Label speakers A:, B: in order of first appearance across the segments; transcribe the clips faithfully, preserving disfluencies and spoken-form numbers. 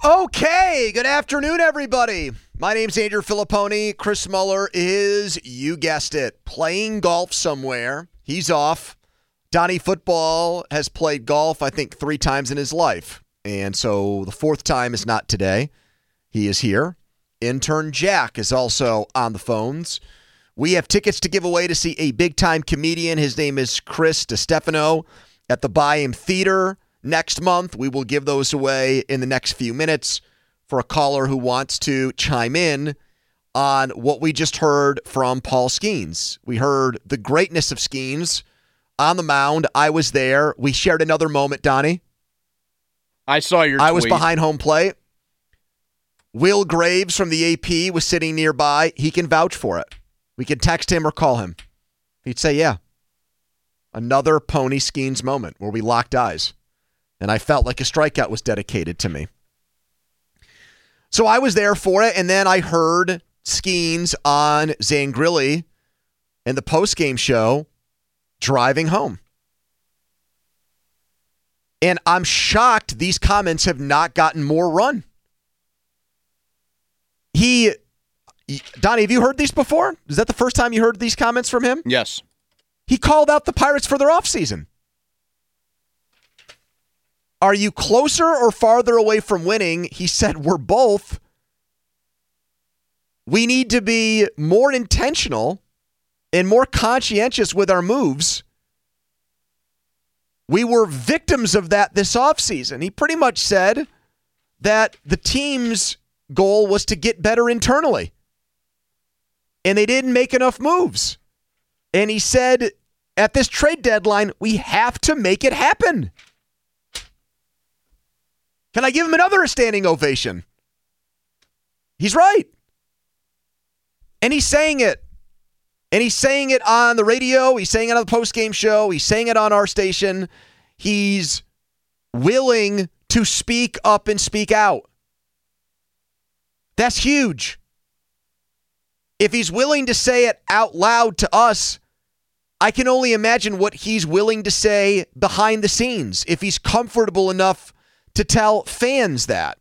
A: Okay, good afternoon, everybody. My name's Andrew Filipponi. Chris Muller is, you guessed it, playing golf somewhere. He's off. Donnie Football has played golf, I think, three times in his life. And so the fourth time is not today. He is here. Intern Jack is also on the phones. We have tickets to give away to see a big-time comedian. His name is Chris DiStefano at the Byham Theater next month. We will give those away in the next few minutes for a caller who wants to chime in on what we just heard from Paul Skeens. We heard the greatness of Skeens on the mound. I was there. We shared another moment, Donnie.
B: I saw your tweet.
A: I was behind home plate. Will Graves from the A P was sitting nearby. He can vouch for it. We can text him or call him. He'd say, yeah. Another Pony Skeens moment where we locked eyes. And I felt like a strikeout was dedicated to me. So I was there for it, and then I heard Skeens on Zangrilli in the postgame show driving home. And I'm shocked these comments have not gotten more run. He, Donnie, have you heard these before? Is that the first time you heard these comments from him?
B: Yes.
A: He called out the Pirates for their offseason. Are you closer or farther away from winning? He said, we're both. We need to be more intentional and more conscientious with our moves. We were victims of that this offseason. He pretty much said that the team's goal was to get better internally. And they didn't make enough moves. And he said, at this trade deadline, we have to make it happen. Can I give him another standing ovation? He's right. And he's saying it. And he's saying it on the radio. He's saying it on the postgame show. He's saying it on our station. He's willing to speak up and speak out. That's huge. If he's willing to say it out loud to us, I can only imagine what he's willing to say behind the scenes, if he's comfortable enough to tell fans that.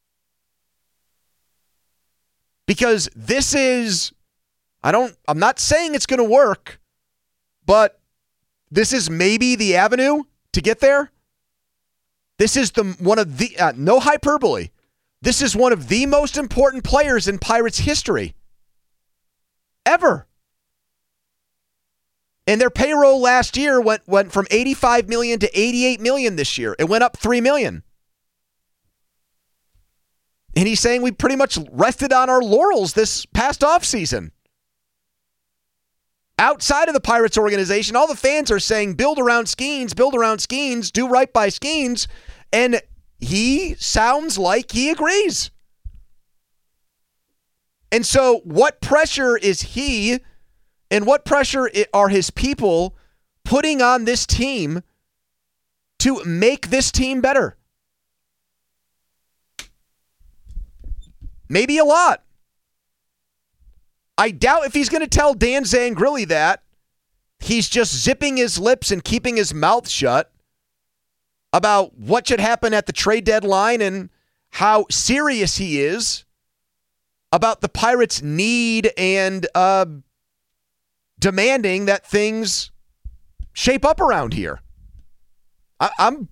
A: Because this is, I don't, I'm not saying it's going to work, but this is maybe the avenue to get there. This is the one of the, uh, no hyperbole. This is one of the most important players in Pirates history. Ever. And their payroll last year went, went from eighty-five million dollars to eighty-eight million dollars this year. It went up three million dollars. And he's saying we pretty much rested on our laurels this past offseason. Outside of the Pirates organization, all the fans are saying, build around Skeens, build around Skeens, do right by Skeens. And he sounds like he agrees. And so what pressure is he and what pressure are his people putting on this team to make this team better? Maybe a lot. I doubt if he's going to tell Dan Zangrilli that, he's just zipping his lips and keeping his mouth shut about what should happen at the trade deadline and how serious he is about the Pirates' need and uh, demanding that things shape up around here. I, I'm...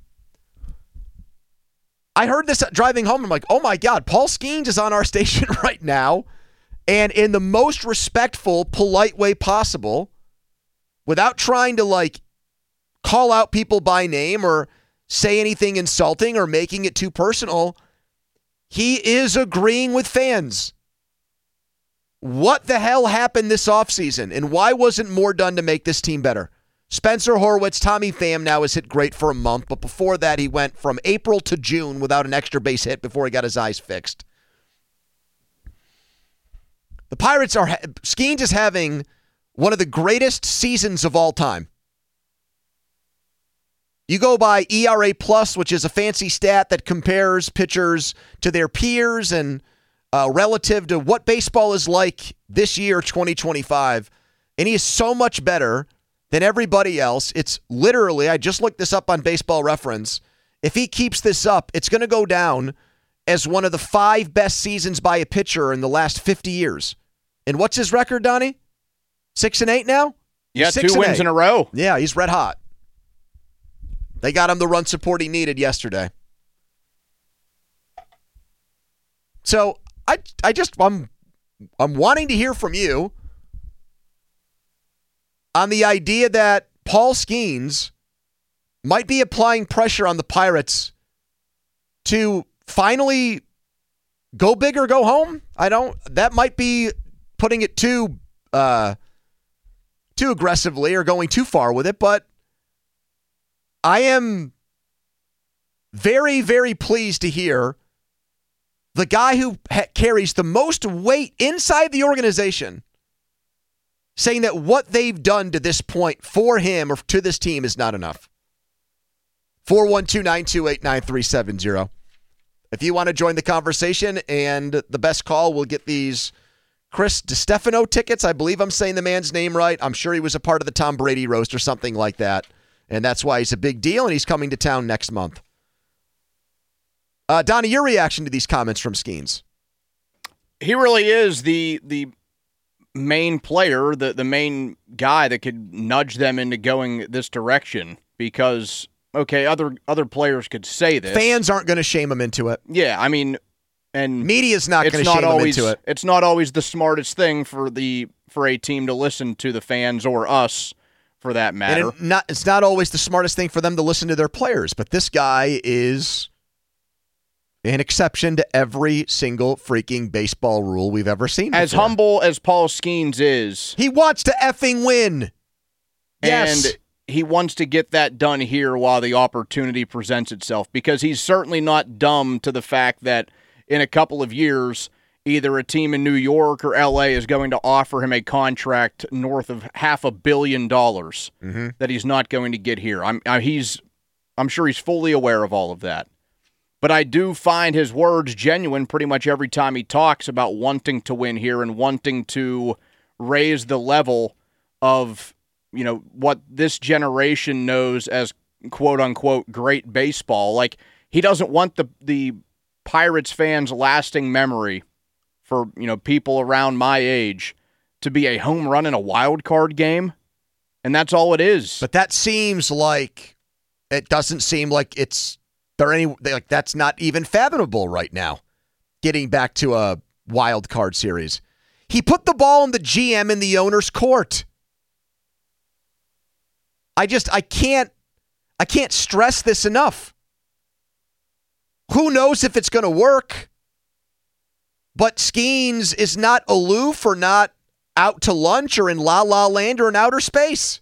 A: I heard this driving home. I'm like, oh my God, Paul Skeens is on our station right now. And in the most respectful, polite way possible, without trying to like call out people by name or say anything insulting or making it too personal, he is agreeing with fans. What the hell happened this offseason? And why wasn't more done to make this team better? Spencer Horwitz, Tommy Pham now has hit great for a month, but before that he went from April to June without an extra base hit before he got his eyes fixed. The Pirates are, Skeens is having one of the greatest seasons of all time. You go by E R A plus, which is a fancy stat that compares pitchers to their peers and uh, relative to what baseball is like this year, twenty twenty-five. And he is so much better than everybody else. It's literally, I just looked this up on Baseball Reference. If he keeps this up, it's going to go down as one of the five best seasons by a pitcher in the last fifty years. And what's his record, Donnie? Six and eight now?
B: Yeah,
A: Six
B: two wins
A: eight.
B: in a row.
A: Yeah, he's red hot. They got him the run support he needed yesterday. So I I just I'm I'm wanting to hear from you on the idea that Paul Skeens might be applying pressure on the Pirates to finally go big or go home. I don't. That might be putting it too uh, too aggressively or going too far with it, but I am very, very pleased to hear the guy who ha- carries the most weight inside the organization saying that what they've done to this point for him or to this team is not enough. four one two, nine two eight, nine three seven zero. If you want to join the conversation, and the best call will get these Chris DiStefano tickets. I believe I'm saying the man's name right. I'm sure he was a part of the Tom Brady roast or something like that. And that's why he's a big deal, and he's coming to town next month. Uh, Donnie, your reaction to these comments from Skeens?
B: He really is the the main player, the, the main guy that could nudge them into going this direction because, okay, other other players could say this.
A: Fans aren't going to shame him into it.
B: Yeah, I mean, and
A: media's not going to shame
B: always,
A: him into it.
B: It's not always the smartest thing for the for a team to listen to the fans or us, for that matter.
A: And it not, it's not always the smartest thing for them to listen to their players, but this guy is an exception to every single freaking baseball rule we've ever seen before.
B: As humble as Paul Skeens is.
A: He wants to effing win. Yes.
B: And he wants to get that done here while the opportunity presents itself, because he's certainly not dumb to the fact that in a couple of years, either a team in New York or L A is going to offer him a contract north of half a billion dollars mm-hmm. that he's not going to get here. I'm I, he's I'm sure he's fully aware of all of that. But I do find his words genuine pretty much every time he talks about wanting to win here and wanting to raise the level of, you know, what this generation knows as quote unquote great baseball. Like, he doesn't want the the Pirates fans' lasting memory for, you know, people around my age to be a home run in a wild card game, and that's all it is.
A: But that seems like it doesn't seem like it's there any like that's not even fathomable right now. Getting back to a wild card series, he put the ball in the G M in the owner's court. I just I can't I can't stress this enough. Who knows if it's going to work? But Skeens is not aloof or not out to lunch or in La La Land or in outer space.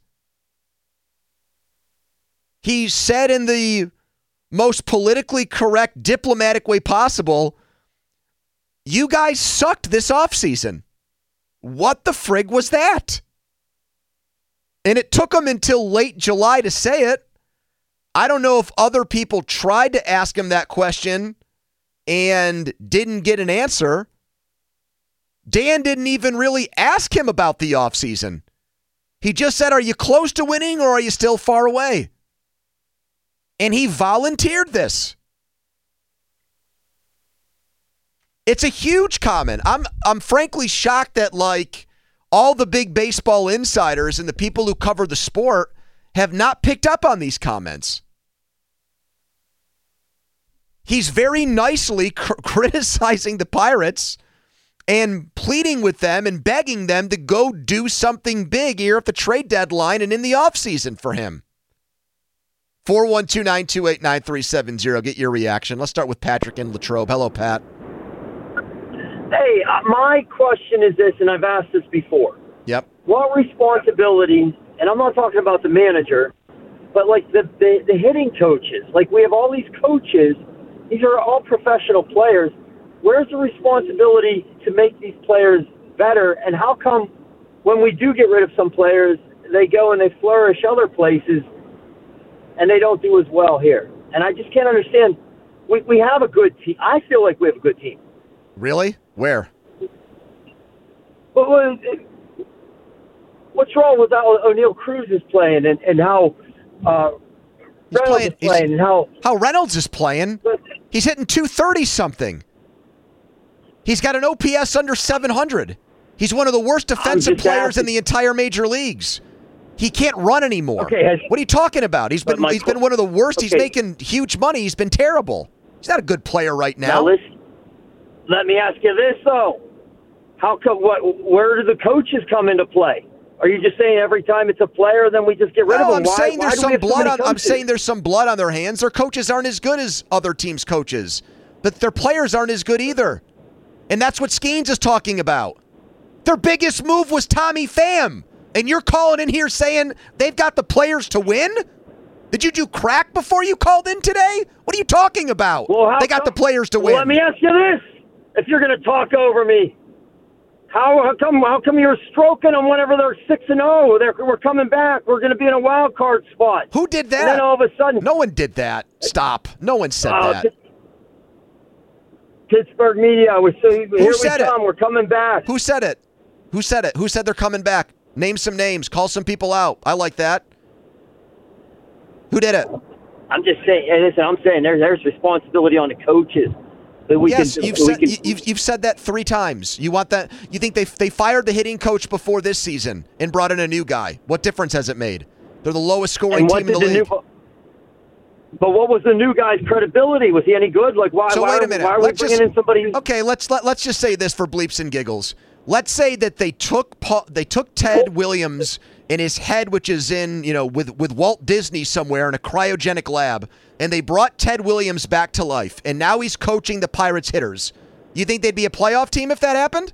A: He said in the most politically correct, diplomatic way possible, you guys sucked this offseason. What the frig was that? And it took him until late July to say it. I don't know if other people tried to ask him that question and didn't get an answer. Dan didn't even really ask him about the offseason. He just said, are you close to winning or are you still far away? And he volunteered this. It's a huge comment. I'm I'm frankly shocked that like all the big baseball insiders and the people who cover the sport have not picked up on these comments. He's very nicely cr- criticizing the Pirates and pleading with them and begging them to go do something big here at the trade deadline and in the offseason for him. four one two, nine two eight, nine three seven zero. Get your reaction. Let's start with Patrick in Latrobe. Hello, Pat.
C: Hey, uh, my question is this, and I've asked this before.
A: Yep.
C: What responsibility, and I'm not talking about the manager, but like the, the, the hitting coaches. Like, we have all these coaches. These are all professional players. Where's the responsibility to make these players better? And how come when we do get rid of some players, they go and they flourish other places and they don't do as well here? And I just can't understand. We we have a good team. I feel like we have a good team.
A: Really? Where?
C: But what's wrong with how O'Neal Cruz is playing and, and how uh, Reynolds
A: playing,
C: is playing and how
A: how Reynolds is playing? He's hitting two thirty something. He's got an O P S under seven hundred. He's one of the worst defensive players asking. in the entire major leagues. He can't run anymore.
C: Okay, has,
A: what are you talking about? He's been he's been one of the worst. Okay. He's making huge money. He's been terrible. He's not a good player right now.
C: Now listen, let me ask you this though: How come? What? Where do the coaches come into play? Are you just saying every time it's a player, then we just get rid
A: no,
C: of them?
A: I'm
C: why,
A: saying there's
C: why
A: some blood
C: so
A: on. I'm saying there's some blood on their hands. Their coaches aren't as good as other teams' coaches, but their players aren't as good either, and that's what Skeens is talking about. Their biggest move was Tommy Pham, and you're calling in here saying they've got the players to win? Did you do crack before you called in today? What are you talking about?
C: Well,
A: they got
C: come,
A: the players to
C: well,
A: win.
C: Let me ask you this: if you're going to talk over me, how, how come? How come you're stroking them whenever they're six and zero? They're we're coming back. We're going to be in a wild card spot.
A: Who did that?
C: And then all of a sudden,
A: no one did that. Stop. No one said
C: uh,
A: that.
C: P- Pittsburgh media. We say,
A: Who
C: here
A: said
C: we come.
A: it?
C: We're coming back.
A: Who said it? Who said it? Who said they're coming back? Name some names. Call some people out. I like that. Who did it?
C: I'm just saying. Hey, listen, I'm saying there's there's responsibility on the coaches. That we
A: yes,
C: can,
A: you've
C: we
A: said
C: can,
A: you've you've said that three times. You want that? You think they they fired the hitting coach before this season and brought in a new guy? What difference has it made? They're the lowest scoring team in the, the league.
C: New, but what was the new guy's credibility? Was he any good? Like why?
A: So
C: why,
A: wait a minute.
C: Why are
A: let's
C: we bringing
A: just,
C: in somebody?
A: Okay, let's let, let's just say this for bleeps and giggles. Let's say that they took Paul, they took Ted Williams in his head, which is in you know with with Walt Disney somewhere in a cryogenic lab, and they brought Ted Williams back to life, and now he's coaching the Pirates hitters. You think they'd be a playoff team if that happened?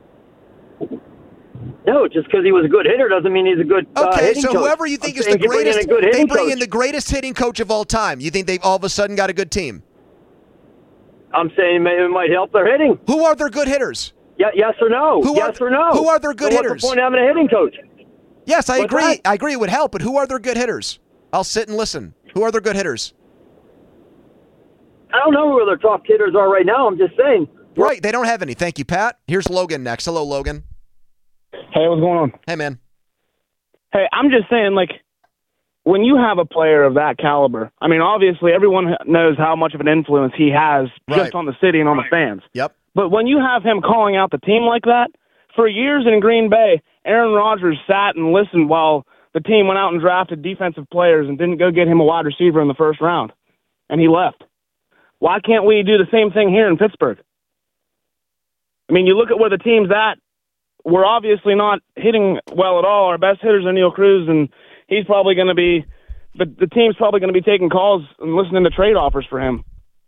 C: No, just because he was a good hitter doesn't mean he's a good uh,
A: okay,
C: hitting
A: so
C: coach.
A: whoever you think
C: I'm
A: is the greatest,
C: they bring
A: coach.
C: in
A: the greatest hitting coach of all time. You think they've all of a sudden got a good team?
C: I'm saying maybe it might help their hitting.
A: Who are their good hitters?
C: Yeah, yes or no?
A: Who
C: yes
A: are,
C: or no?
A: Who are their good
C: so
A: hitters?
C: What's the point of having a hitting coach?
A: Yes, I
C: What's
A: agree.
C: that?
A: I agree it would help, but who are their good hitters? I'll sit and listen. Who are their good hitters?
C: I don't know who their top hitters are right now. I'm just saying.
A: Right, they don't have any. Thank you, Pat. Here's Logan next. Hello, Logan.
D: Hey, what's going on?
A: Hey, man.
D: Hey, I'm just saying, like, when you have a player of that caliber, I mean, obviously everyone knows how much of an influence he has just
A: right.
D: on the city and on the fans.
A: Yep.
D: But when you have him calling out the team like that, for years in Green Bay, Aaron Rodgers sat and listened while the team went out and drafted defensive players and didn't go get him a wide receiver in the first round, and he left. Why can't we do the same thing here in Pittsburgh? I mean, you look at where the team's at. We're obviously not hitting well at all. Our best hitters are Neil Cruz, and he's probably going to be – but the team's probably going to be taking calls and listening to trade offers for him.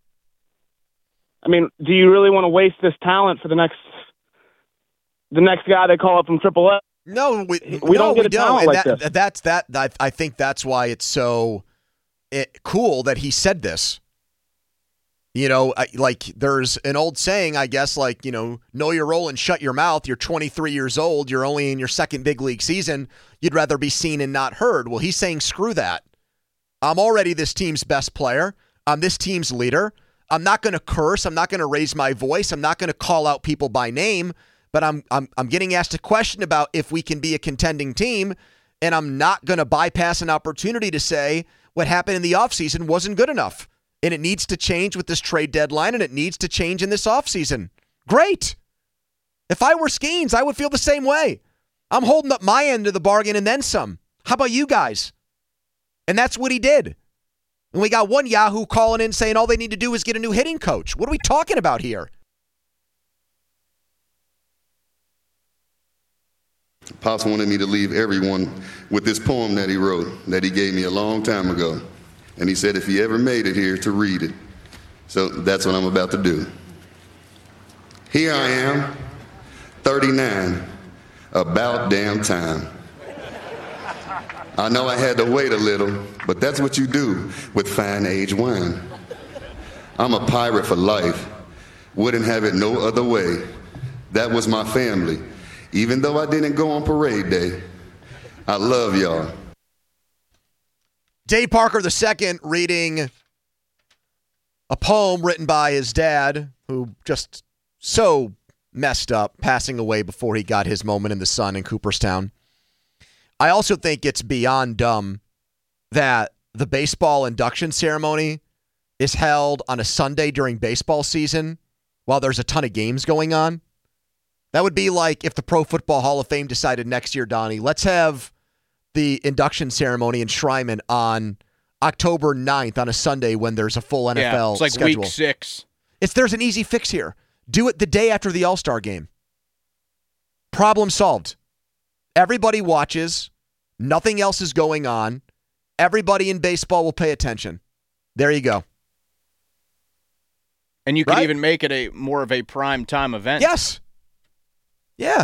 D: I mean, do you really want to waste this talent for the next the next guy they call up from triple A?
A: No, we,
D: we
A: no,
D: don't get
A: we
D: a talent
A: don't.
D: like
A: that,
D: this.
A: That's that. I, I think that's why it's so it, cool that he said this. You know, I, like there's an old saying, I guess, like, you know, know your role and shut your mouth. You're twenty-three years old. You're only in your second big league season. You'd rather be seen and not heard. Well, he's saying, screw that. I'm already this team's best player. I'm this team's leader. I'm not going to curse. I'm not going to raise my voice. I'm not going to call out people by name. But I'm I'm I'm getting asked a question about if we can be a contending team, and I'm not going to bypass an opportunity to say what happened in the offseason wasn't good enough. And it needs to change with this trade deadline, and it needs to change in this offseason. Great. If I were Skeens, I would feel the same way. I'm holding up my end of the bargain and then some. How about you guys? And that's what he did. And we got one Yahoo calling in saying all they need to do is get a new hitting coach. What are we talking about here?
E: Pops wanted me to leave everyone with this poem that he wrote, that he gave me a long time ago. And he said if he ever made it here to read it. So that's what I'm about to do. Here I am, thirty-nine, about damn time. I know I had to wait a little, but that's what you do with fine age wine. I'm a pirate for life. Wouldn't have it no other way. That was my family. Even though I didn't go on parade day, I love y'all.
A: Dave Parker the second reading a poem written by his dad, who just so messed up, passing away before he got his moment in the sun in Cooperstown. I also think it's beyond dumb that the baseball induction ceremony is held on a Sunday during baseball season while there's a ton of games going on. That would be like if the Pro Football Hall of Fame decided next year, Donnie, let's have the induction ceremony and enshrinement on October ninth on a Sunday when there's a full N F L
B: yeah, it's like
A: schedule.
B: week six.
A: It's there's an easy fix here. Do it the day after the All-Star game. Problem solved. Everybody watches. Nothing else is going on. Everybody in baseball will pay attention. There you go.
B: And you could
A: Right?
B: even make it a more of a prime time event.
A: Yes. Yeah.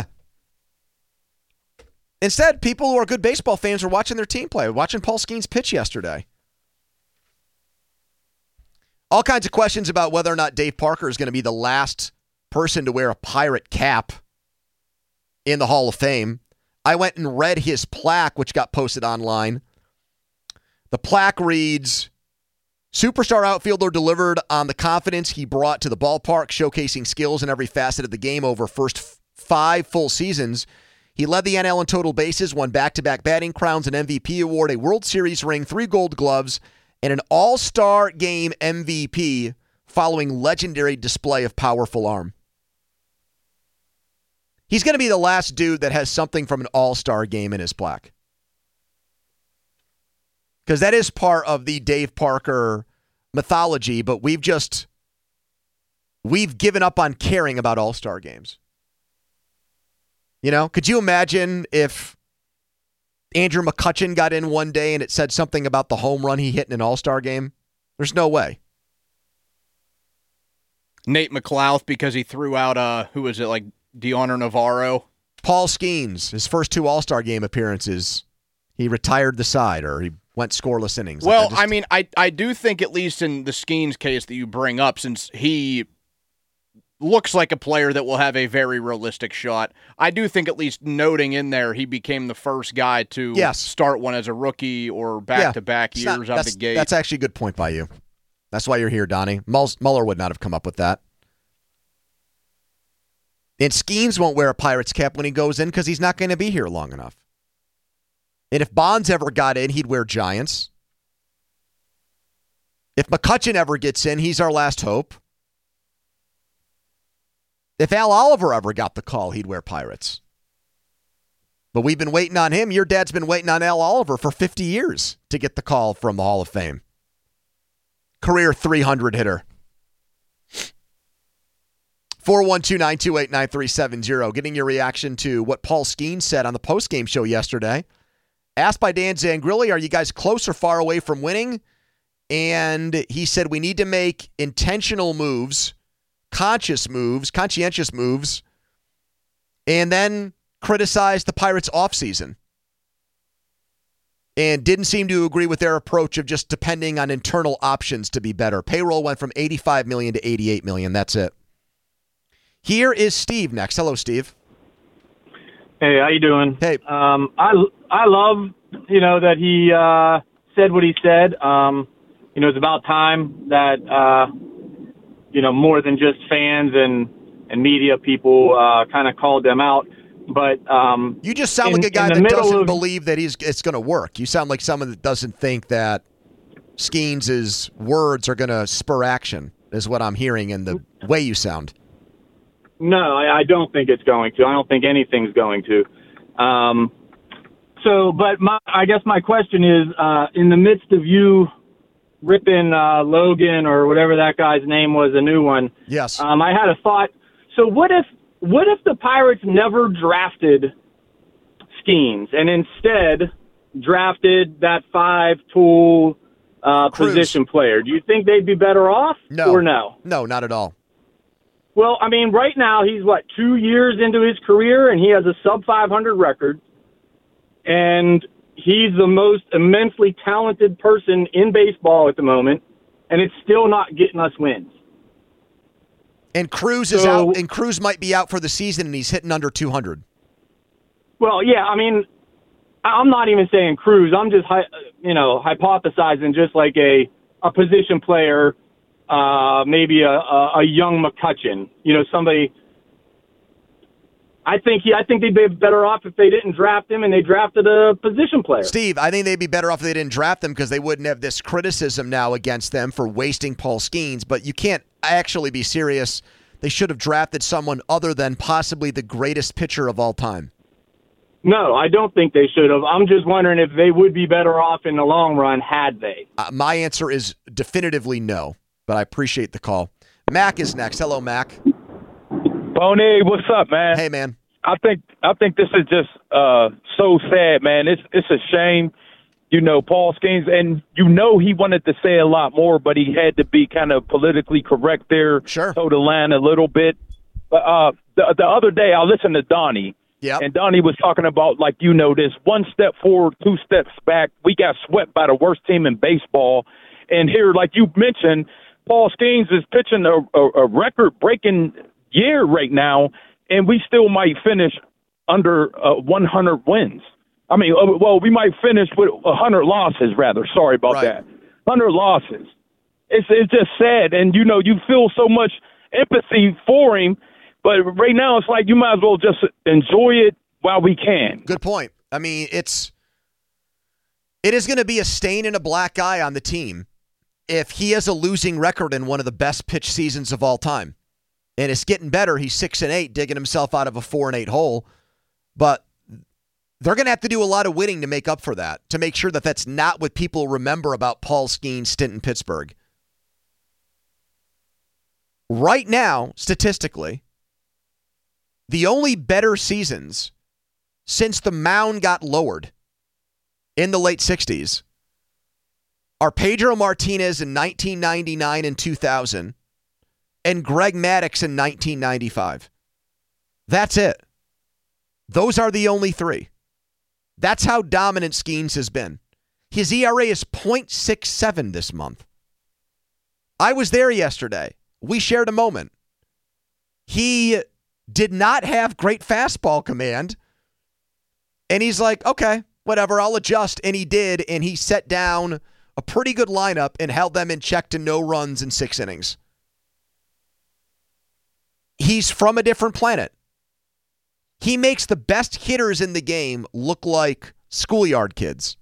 A: Instead, people who are good baseball fans are watching their team play, watching Paul Skeens pitch yesterday. All kinds of questions about whether or not Dave Parker is going to be the last person to wear a Pirate cap in the Hall of Fame. I went and read his plaque, which got posted online. The plaque reads, superstar outfielder delivered on the confidence he brought to the ballpark, showcasing skills in every facet of the game over first f- five full seasons. He led the N L in total bases, won back-to-back batting crowns, an M V P award, a World Series ring, three gold gloves, and an All-Star Game M V P following legendary display of powerful arm. He's going to be the last dude that has something from an All-Star Game in his plaque. Because that is part of the Dave Parker mythology, but we've just, we've given up on caring about All-Star Games. You know, could you imagine if Andrew McCutchen got in one day and it said something about the home run he hit in an All-Star game? There's no way.
B: Nate McLouth, because he threw out, uh, who was it, like Deoner Navarro?
A: Paul Skeens, his first two All-Star Game appearances, he retired the side or he went scoreless innings.
B: Well,
A: like I, just,
B: I mean, I, I do think, at least in the Skeens case that you bring up, since he looks like a player that will have a very realistic shot, I do think, at least noting in there, he became the first guy to
A: Yes.
B: start one as a rookie or back-to-back
A: It's
B: years
A: not-
B: out the gate.
A: That's actually a good point by you. That's why you're here, Donnie. Mulls, Mueller would not have come up with that. And Skeens won't wear a Pirates cap when he goes in because he's not going to be here long enough. And if Bonds ever got in, he'd wear Giants. If McCutchen ever gets in, he's our last hope. If Al Oliver ever got the call, he'd wear Pirates. But we've been waiting on him. Your dad's been waiting on Al Oliver for fifty years to get the call from the Hall of Fame. Career three hundred hitter. four one two, nine two eight, nine three seven zero. Getting your reaction to what Paul Skeens said on the postgame show yesterday. Asked by Dan Zangrilli, are you guys close or far away from winning? And he said we need to make intentional moves, conscious moves, conscientious moves, and then criticize the Pirates' offseason. And didn't seem to agree with their approach of just depending on internal options to be better. Payroll went from eighty-five million dollars to eighty-eight million dollars. That's it. Here is Steve next. Hello, Steve.
F: Hey, how you doing?
A: Hey.
F: Um, I, I love, you know, that he uh, said what he said. Um, you know, it's about time that, uh, you know, more than just fans and, and media people uh, kind of called them out. But um,
A: you just sound
F: in,
A: like a guy
F: in
A: that
F: the
A: doesn't
F: of,
A: believe that he's it's going to work. You sound like someone that doesn't think that Skeens' words are going to spur action, is what I'm hearing in the way you sound.
F: No, I, I don't think it's going to. I don't think anything's going to. Um, so, but my, I guess my question is, uh, in the midst of you ripping uh, Logan or whatever that guy's name was, a new one.
A: Yes.
F: Um, I had a thought. So what if what if the Pirates never drafted Skeens and instead drafted that five-tool uh, position player? Do you think they'd be better off?
A: No.
F: Or no?
A: No, not at all.
F: Well, I mean, right now he's, what, two years into his career, and he has a sub five hundred record, and he's the most immensely talented person in baseball at the moment, and it's still not getting us wins.
A: And Cruz is
F: So-
A: out, and Cruz might be out for the season, and he's hitting under two hundred.
F: Well, yeah, I mean, I'm not even saying Cruz. I'm just, hy- you know, hypothesizing just like a, a position player, uh, maybe a, a, a young McCutchen, you know, somebody. I think he, I think they'd be better off if they didn't draft him and they drafted a position player.
A: Steve, I think they'd be better off if they didn't draft them because they wouldn't have this criticism now against them for wasting Paul Skeens. But you can't actually be serious that they should have drafted someone other than possibly the greatest pitcher of all time?
F: No, I don't think they should have. I'm just wondering if they would be better off in the long run had they.
A: Uh, my answer is definitively no, but I appreciate the call. Mac is next. Hello, Mac.
G: Pony, what's up, man?
A: Hey, man.
G: I think I think this is just uh, so sad, man. It's it's a shame, you know, Paul Skeens, and you know he wanted to say a lot more, but he had to be kind of politically correct there,
A: sure.
G: toe the line a little bit. But uh, the the other day I listened to Donnie.
A: Yep.
G: And Donnie was talking about, like, you know, this one step forward, two steps back. We got swept by the worst team in baseball. And here, like you mentioned, Paul Skeens is pitching a, a, a record-breaking year right now, and we still might finish under uh, one hundred wins. I mean, uh, well, we might finish with one hundred losses, rather. Sorry about
A: right.
G: that. one hundred losses. It's, it's just sad. And, you know, you feel so much empathy for him. But right now, it's like you might as well just enjoy it while we can.
A: Good point. I mean, it's it is going to be a stain and a black eye on the team if he has a losing record in one of the best pitch seasons of all time. And it's getting better. He's six and eight, digging himself out of a four and eight hole. But they're going to have to do a lot of winning to make up for that, to make sure that that's not what people remember about Paul Skeens' stint in Pittsburgh. Right now, statistically, the only better seasons since the mound got lowered in the late sixties are Pedro Martinez in nineteen ninety-nine and two thousand and Greg Maddux in nineteen ninety-five. That's it. Those are the only three. That's how dominant Skeens has been. His E R A is point six seven this month. I was there yesterday. We shared a moment. He did not have great fastball command. And he's like, okay, whatever, I'll adjust. And he did, and he set down a pretty good lineup and held them in check to no runs in six innings. He's from a different planet. He makes the best hitters in the game look like schoolyard kids.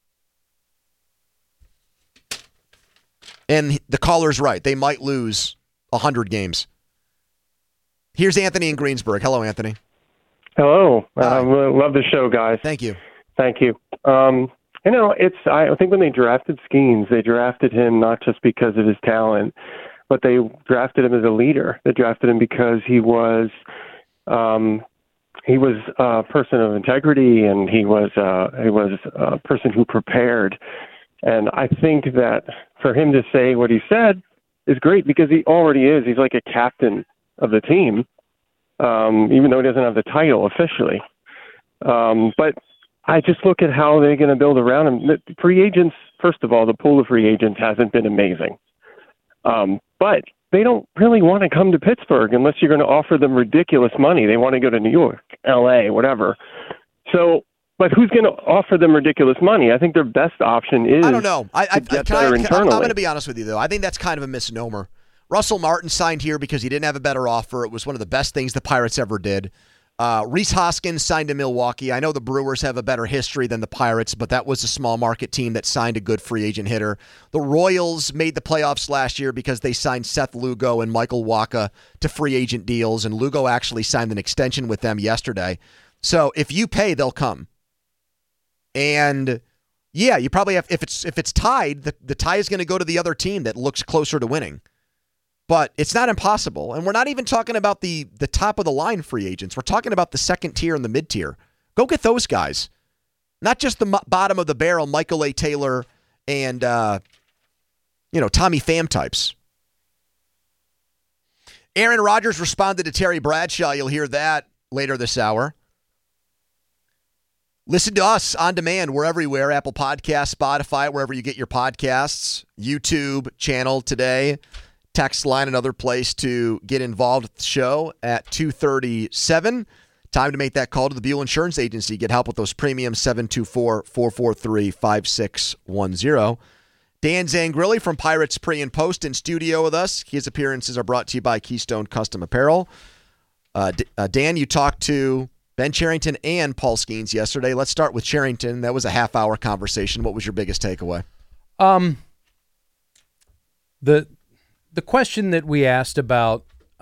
A: And the caller's right. They might lose one hundred games. Here's Anthony in Greensburg. Hello, Anthony.
H: Hello. I uh, love the show, guys.
A: Thank you.
H: Thank you. Um, you know, it's. I think when they drafted Skeens, they drafted him not just because of his talent, but they drafted him as a leader. They drafted him because he was, um, he was a person of integrity, and he was uh, he was a person who prepared. And I think that for him to say what he said is great because he already is. He's like a captain of the team, um, even though he doesn't have the title officially. Um, but I just look at how they're going to build around him. The free agents, first of all, the pool of free agents hasn't been amazing. Um, but they don't really want to come to Pittsburgh unless you're going to offer them ridiculous money. They want to go to New York, L A, whatever. So, but who's going to offer them ridiculous money? I think their best option is
A: I don't know. I, I,
H: to get
A: can
H: better
A: I,
H: internally.
A: I'm going to be honest with you, though. I think that's kind of a misnomer. Russell Martin signed here because he didn't have a better offer. It was one of the best things the Pirates ever did. Uh, Rhys Hoskins signed to Milwaukee. I know the Brewers have a better history than the Pirates, but that was a small market team that signed a good free agent hitter. The Royals made the playoffs last year because they signed Seth Lugo and Michael Wacha to free agent deals, and Lugo actually signed an extension with them yesterday. So if you pay, they'll come. And yeah, you probably have, if it's if it's tied, the, the tie is going to go to the other team that looks closer to winning. But it's not impossible. And we're not even talking about the, the top of the line free agents. We're talking about the second tier and the mid tier. Go get those guys. Not just the m- bottom of the barrel, Michael A. Taylor and, uh, you know, Tommy Pham types. Aaron Rodgers responded to Terry Bradshaw. You'll hear that later this hour. Listen to us on demand. We're everywhere. Apple Podcasts, Spotify, wherever you get your podcasts. YouTube channel today. Text line, another place to get involved with the show at two thirty-seven. Time to make that call to the Buell Insurance Agency. Get help with those premiums, seven two four, four four three, five six one zero. Dan Zangrilli from Pirates Pre and Post in studio with us. His appearances are brought to you by Keystone Custom Apparel. Uh, D- uh, Dan, you talked to Ben Cherington and Paul Skeens yesterday. Let's start with Cherington. That was a half-hour conversation. What was your biggest takeaway?
I: Um, the... The question that we asked about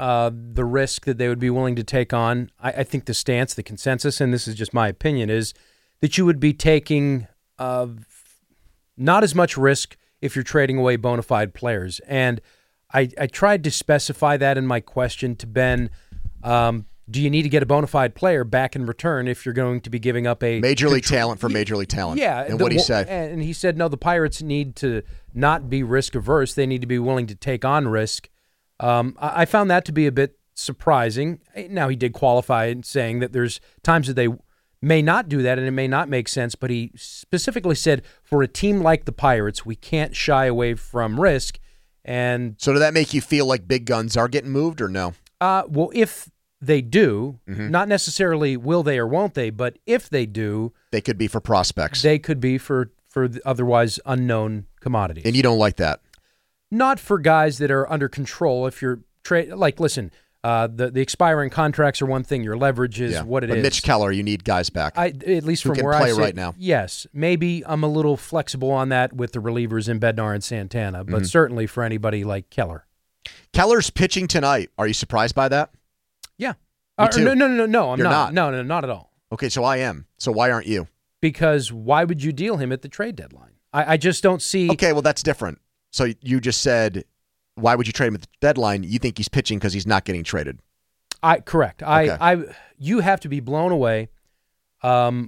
I: uh, the risk that they would be willing to take on. I, I think the stance, the consensus, and this is just my opinion, is that you would be taking uh, not as much risk if you're trading away bona fide players. And I, I tried to specify that in my question to Ben. Um, do you need to get a bona fide player back in return if you're going to be giving up a
A: major league contr- talent for major league talent?
I: Yeah.
A: And
I: the,
A: what do you say?
I: And he said, no, the Pirates need to not be risk averse. They need to be willing to take on risk. Um, I, I found that to be a bit surprising. Now, he did qualify in saying that there's times that they may not do that and it may not make sense, but he specifically said for a team like the Pirates, we can't shy away from risk. And
A: so, did that make you feel like big guns are getting moved or no?
I: Uh, well, if they do,
A: mm-hmm.
I: not necessarily will they or won't they, but if they do,
A: they could be for prospects.
I: They could be for for otherwise unknown commodities.
A: And you don't like that?
I: Not for guys that are under control. If you're trade, like, listen, uh, the the expiring contracts are one thing. Your leverage is
A: yeah.
I: what it
A: but
I: is.
A: Mitch Keller, you need guys back.
I: I at least
A: who
I: from
A: can
I: where
A: play
I: I sit,
A: right now.
I: Yes, maybe I'm a little flexible on that with the relievers in Bednar and Santana, but
A: mm-hmm.
I: certainly for anybody like Keller.
A: Keller's pitching tonight. Are you surprised by that?
I: Yeah.
A: Me
I: Uh,
A: too.
I: no, no, no, no. I'm
A: You're
I: not.
A: not.
I: No, no, not at all.
A: Okay, so I am. So why aren't you?
I: Because why would you deal him at the trade deadline? I, I just don't see.
A: Okay, well, that's different. So you just said, why would you trade him at the deadline? You think he's pitching because he's not getting traded.
I: I correct. I,
A: okay.
I: I, you have to be blown away. Um,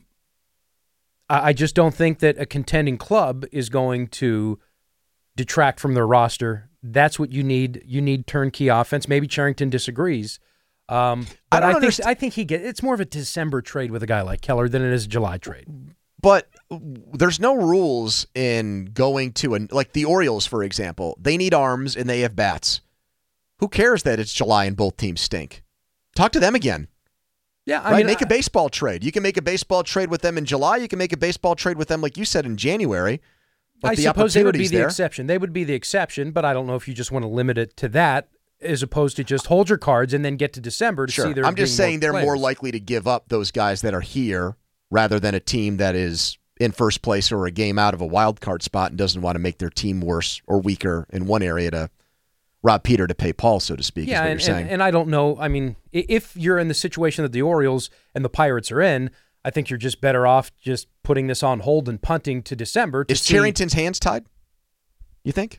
I: I, I just don't think that a contending club is going to detract from their roster. That's what you need. You need turnkey offense. Maybe Cherington disagrees. Um, but
A: I,
I: I think
A: understand.
I: I think he get. It's more of a December trade with a guy like Keller than it is a July trade.
A: But there's no rules in going to an like the Orioles, for example. They need arms and they have bats. Who cares that it's July and both teams stink? Talk to them again.
I: Yeah, I
A: right.
I: mean,
A: make
I: I,
A: a baseball trade. You can make a baseball trade with them in July. You can make a baseball trade with them, like you said, in January. But
I: I
A: the
I: suppose they would be the
A: there.
I: exception. They would be the exception, but I don't know if you just want to limit it to that, as opposed to just hold your cards and then get to December to
A: sure.
I: see there.
A: I'm just saying
I: more
A: they're
I: players.
A: more likely to give up those guys that are here rather than a team that is in first place or a game out of a wild card spot and doesn't want to make their team worse or weaker in one area to rob Peter to pay Paul, so to speak.
I: Yeah,
A: is what
I: and,
A: you're saying.
I: And, and I don't know. I mean, if you're in the situation that the Orioles and the Pirates are in, I think you're just better off just putting this on hold and punting to December. To
A: is
I: see,
A: Cherington's hands tied? You think?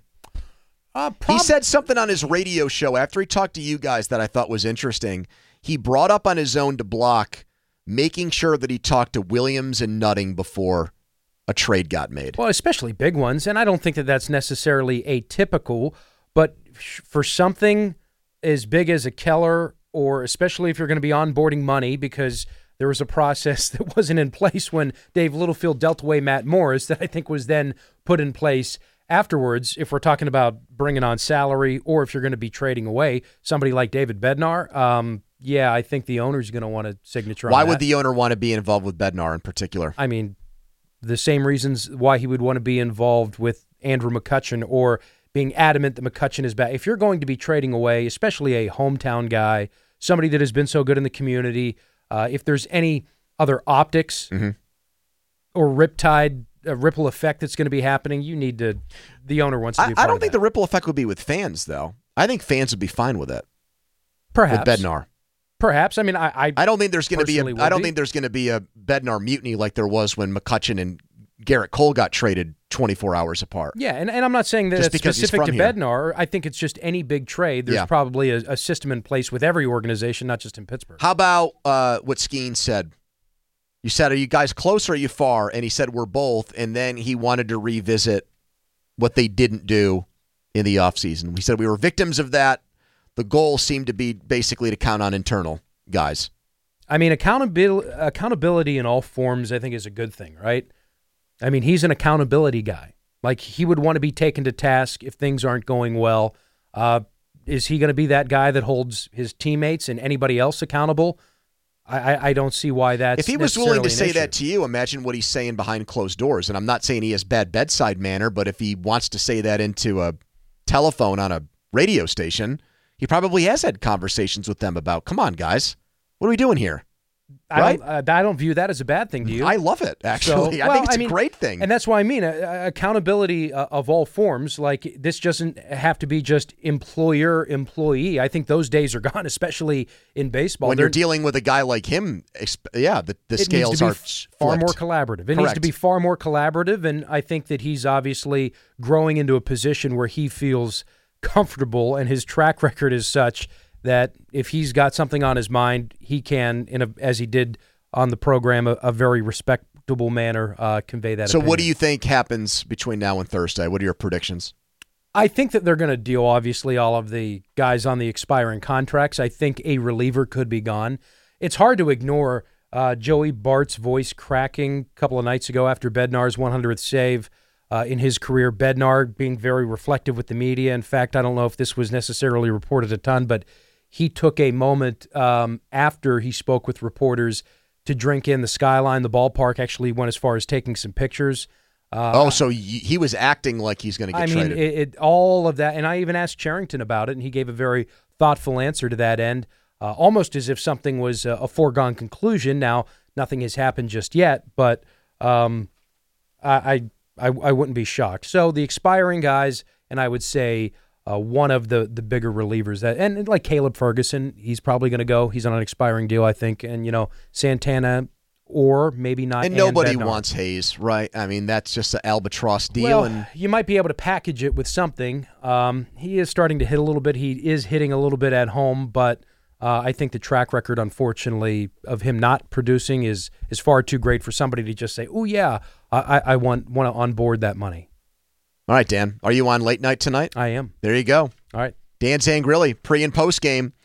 I: Uh, prob-
A: he said something on his radio show after he talked to you guys that I thought was interesting. He brought up on his own to block, making sure that he talked to Williams and Nutting before a trade got made.
I: Well, especially big ones, and I don't think that that's necessarily atypical, but for something as big as a Keller, or especially if you're going to be onboarding money, because there was a process that wasn't in place when Dave Littlefield dealt away Matt Morris that I think was then put in place afterwards, if we're talking about bringing on salary or if you're going to be trading away somebody like David Bednar, um, yeah, I think the owner's going to want a signature
A: Why
I: on that.
A: would the owner want to be involved with Bednar in particular?
I: I mean, the same reasons why he would want to be involved with Andrew McCutchen or being adamant that McCutchen is back. If you're going to be trading away, especially a hometown guy, somebody that has been so good in the community, uh, if there's any other optics
A: mm-hmm.
I: or riptide a ripple effect that's going to be happening, you need to, the owner wants to be a
A: I,
I: part
A: I don't
I: of
A: think
I: that.
A: the ripple effect would be with fans, though. I think fans would be fine with it.
I: Perhaps.
A: With Bednar.
I: Perhaps. I mean, I I,
A: I don't think there's going to be a,
I: personally
A: I don't
I: would
A: think
I: be.
A: there's going to be a Bednar mutiny like there was when McCutchen and Garrett Cole got traded twenty-four hours apart.
I: Yeah, and, and I'm not saying that
A: Just
I: it's
A: because he's
I: specific to
A: from here.
I: Bednar. I think it's just any big trade. There's
A: Yeah.
I: probably a, a system in place with every organization, not just in Pittsburgh.
A: How about uh, what Skeen said? You said, are you guys close or are you far? And he said, we're both. And then he wanted to revisit what they didn't do in the offseason. He said, we were victims of that. The goal seemed to be basically to count on internal guys.
I: I mean, accountability, accountability in all forms, I think, is a good thing, right? I mean, he's an accountability guy. Like, he would want to be taken to task if things aren't going well. Uh, is he going to be that guy that holds his teammates and anybody else accountable? I, I, I don't see why that's
A: If he was willing to say
I: necessarily an
A: that to you, imagine what he's saying behind closed doors. And I'm not saying he has bad bedside manner, but if he wants to say that into a telephone on a radio station, he probably has had conversations with them about, come on, guys, what are we doing here?
I: I
A: right?
I: don't, uh, I don't view that as a bad thing. Do you?
A: I love it, actually.
I: So,
A: I
I: well,
A: think it's
I: I
A: a
I: mean,
A: great thing.
I: And that's why I mean uh, accountability uh, of all forms. Like, this doesn't have to be just employer-employee. I think those days are gone, especially in baseball.
A: When
I: They're,
A: you're dealing with a guy like him, exp- yeah, the, the
I: it
A: scales
I: needs to be
A: are
I: f- far
A: flipped.
I: more collaborative. It
A: Correct.
I: needs to be far more collaborative, and I think that he's obviously growing into a position where he feels comfortable, and his track record is such that if he's got something on his mind, he can, in a, as he did on the program, a, a very respectable manner, uh, convey that
A: So
I: opinion.
A: what do you think happens between now and Thursday? What are your predictions?
I: I think that they're going to deal, obviously, all of the guys on the expiring contracts. I think a reliever could be gone. It's hard to ignore uh, Joey Bart's voice cracking a couple of nights ago after Bednar's one hundredth save uh, in his career. Bednar being very reflective with the media. In fact, I don't know if this was necessarily reported a ton, but he took a moment um, after he spoke with reporters to drink in the skyline. The ballpark actually went as far as taking some pictures. Uh,
A: oh, so y- he was acting like he's going to get
I: I
A: traded.
I: mean, it, it, all of that. And I even asked Cherington about it, and he gave a very thoughtful answer to that end, uh, almost as if something was a, a foregone conclusion. Now, nothing has happened just yet, but um, I, I, I wouldn't be shocked. So the expiring guys, and I would say Uh, one of the the bigger relievers that, and like Caleb Ferguson, he's probably going to go. He's on an expiring deal, I think. And you know, Santana, or maybe not.
A: And nobody
I: Bednar.
A: wants Hayes, right? I mean, that's just an albatross deal.
I: Well,
A: and
I: you might be able to package it with something. Um, he is starting to hit a little bit. He is hitting a little bit at home, but uh, I think the track record, unfortunately, of him not producing is is far too great for somebody to just say, "Oh yeah, I, I want want to onboard that money."
A: All right, Dan, are you on late night tonight?
I: I am.
A: There you go.
I: All right.
A: Dan Zangrilli, pre and post game.